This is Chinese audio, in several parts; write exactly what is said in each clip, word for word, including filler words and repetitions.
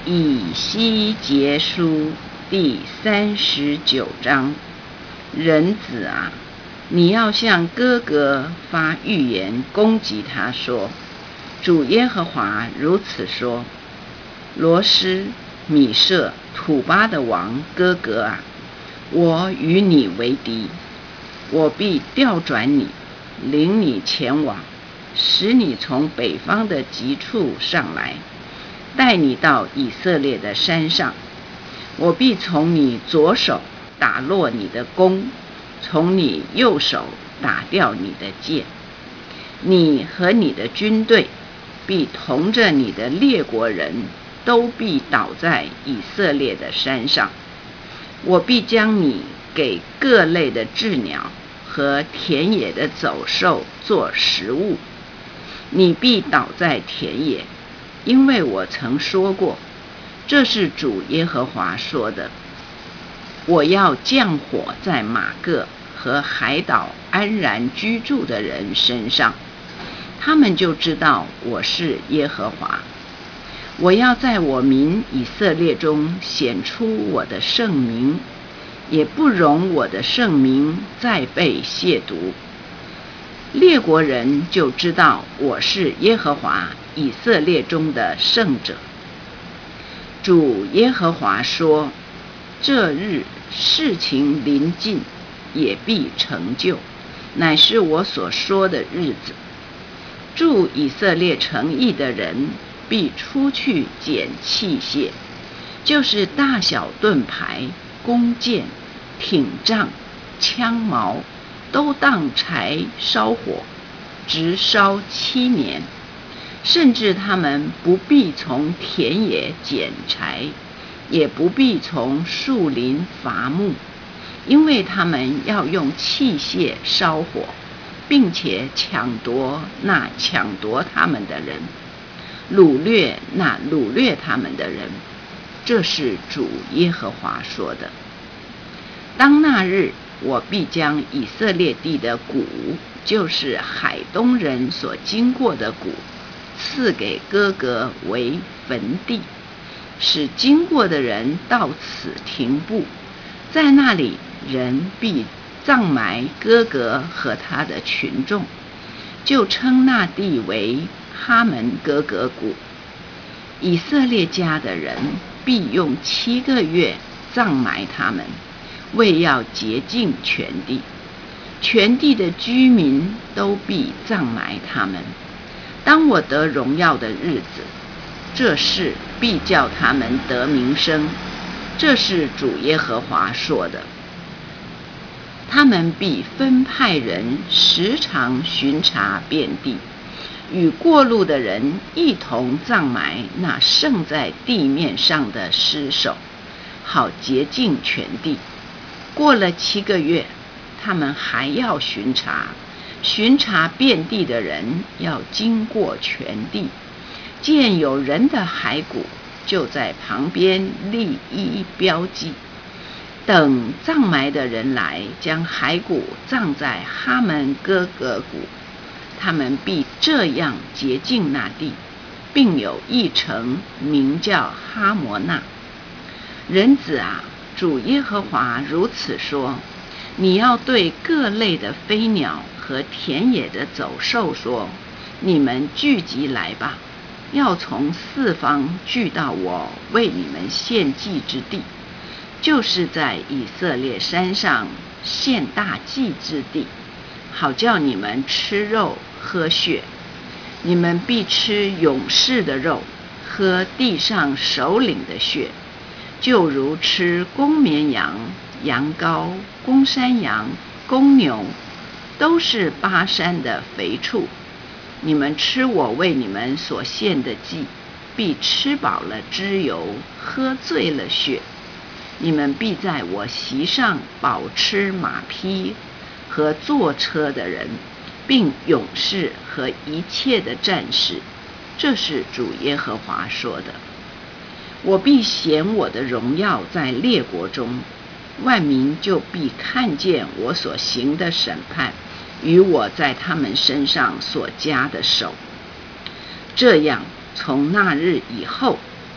以西结书第三十九章。人子啊，你要向哥哥发预言，攻击他说：主耶和华如此说，罗斯、米舍、土巴的王哥哥啊，我与你为敌，我必调转你，领你前往，使你从北方的极处上来，带你到以色列的山上。我必从你左手打落你的弓，从你右手打掉你的箭。你和你的军队必同着你的列国人，都必倒在以色列的山上。我必将你给各类的鸷鸟和田野的走兽做食物，你必倒在田野，因为我曾说过，这是主耶和华说的。我要降火在马各和海岛安然居住的人身上，他们就知道我是耶和华。我要在我民以色列中显出我的圣名，也不容我的圣名再被亵渎。列国人就知道我是耶和华以色列中的圣者。主耶和华说，这日事情临近，也必成就，乃是我所说的日子。住以色列城邑的人必出去捡器械，就是大小盾牌、弓箭、挺杖、枪矛，都当柴烧火，直烧七年。甚至他们不必从田野捡柴，也不必从树林伐木，因为他们要用器械烧火，并且抢夺那抢夺他们的人，掳掠那掳掠他们的人。这是主耶和华说的。当那日，我必将以色列地的谷，就是海东人所经过的谷，赐给哥哥为坟地，使经过的人到此停步，在那里人必葬埋哥哥和他的群众，就称那地为哈门哥哥谷。以色列家的人必用七个月葬埋他们，为要洁净全地，全地的居民都必葬埋他们。当我得荣耀的日子，这事必叫他们得名声，这是主耶和华说的。他们必分派人时常巡查遍地，与过路的人一同葬埋那剩在地面上的尸首，好洁净全地。过了七个月，他们还要巡查，巡查遍地的人要经过全地，见有人的骸骨，就在旁边立一标记，等葬埋的人来，将骸骨葬在哈门哥哥谷。他们必这样洁净那地，并有一城名叫哈摩纳。人子啊，主耶和华如此说，你要对各类的飞鸟和田野的走兽说，你们聚集来吧，要从四方聚到我为你们献祭之地，就是在以色列山上献大祭之地，好叫你们吃肉喝血。你们必吃勇士的肉，喝地上首领的血，就如吃公绵羊、羊羔、公山羊、公牛，都是巴山的肥畜。你们吃我为你们所献的祭，必吃饱了脂油，喝醉了血。你们必在我席上饱吃马匹和坐车的人，并勇士和一切的战士。这是主耶和华说的。我必显我的荣耀在列国中，万民就必看见我所行的审判，与我在他们身上所加的手。这样，从那日以后，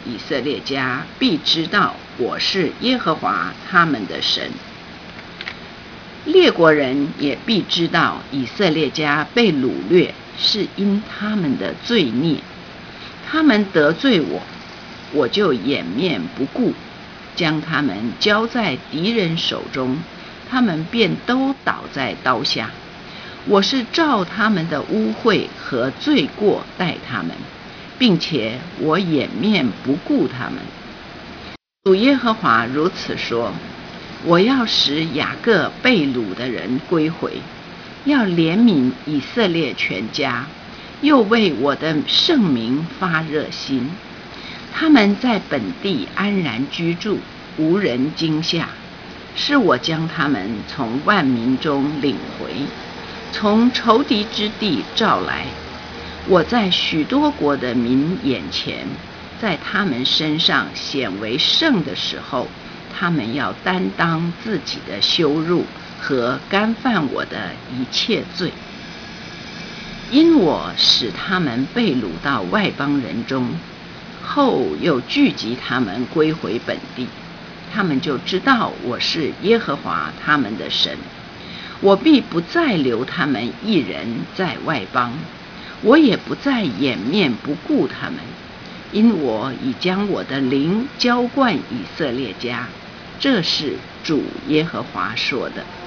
以色列家必知道我是耶和华他们的神。列国人也必知道以色列家被掳掠是因他们的罪孽，他们得罪我，我就掩面不顾，将他们交在敌人手中，他们便都倒在刀下。我是照他们的污秽和罪过待他们，并且我掩面不顾他们。主耶和华如此说：我要使雅各被掳的人归回，要怜悯以色列全家，又为我的圣名发热心。他们在本地安然居住，无人惊吓，是我将他们从万民中领回，从仇敌之地召来。我在许多国的民眼前，在他们身上显为圣的时候，他们要担当自己的羞辱和干犯我的一切罪。因我使他们被掳到外邦人中，后又聚集他们归回本地，他们就知道我是耶和华他们的神。我必不再留他们一人在外邦，我也不再掩面不顾他们，因我已将我的灵浇灌以色列家。这是主耶和华说的。